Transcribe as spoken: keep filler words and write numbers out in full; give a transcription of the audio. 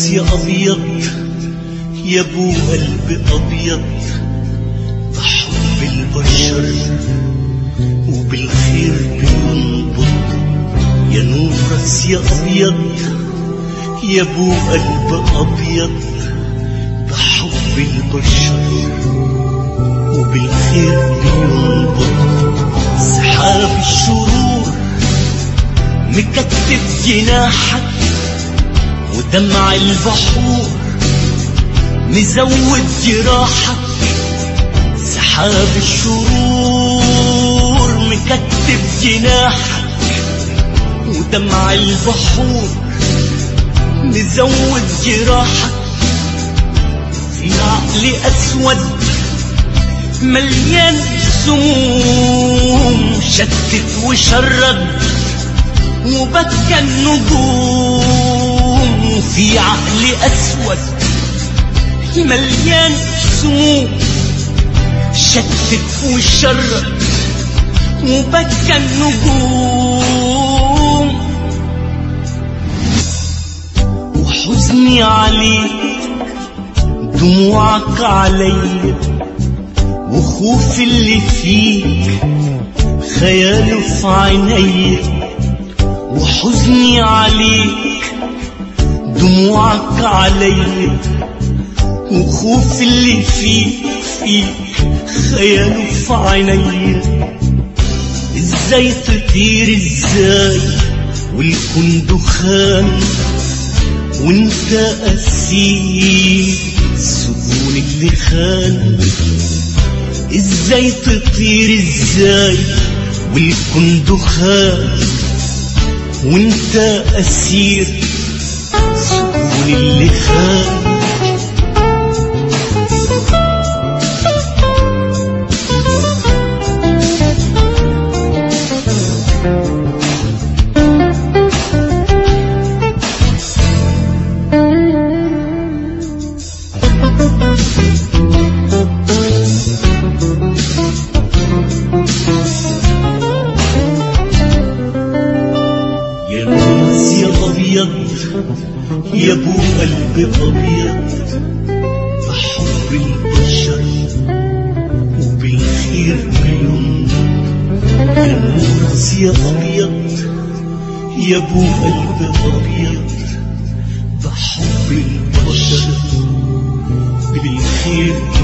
راس يا أبيض يا ابو قلب أبيض، بحب البشر وبالخير بينبض. يا نور راس يا أبيض يا ابو قلب أبيض، بحب البشر وبالخير بينبض. سحاب الشرور مكتف جناحك، ودمع البحور مزود جراحك. سحاب الشرور مكتف جناحك، ودمع البحور مزود جراحك. في عقل أسود مليان سموم، شتت وشرد وبكى النجوم. في عقل أسود مليان سموم، شتت وشرد وبكى النجوم. وحزني عليك دموعك عليا، وخوف اللي فيك خياله في عينيا. وحزني عليك دموعك عليا، وخوف اللي فيك فيك خياله في عينيا. ازاي تطير ازاي والكون دخان، وانت اسير سجون اللي خان. ازاي تطير ازاي والكون دخان، وانت اسير سجون اللي خان. يا ابو قلب أبيض، بحب البشر وبالخير بينبض. يا نور راس يا أبيض يا ابو قلب أبيض، بحب البشر بالخير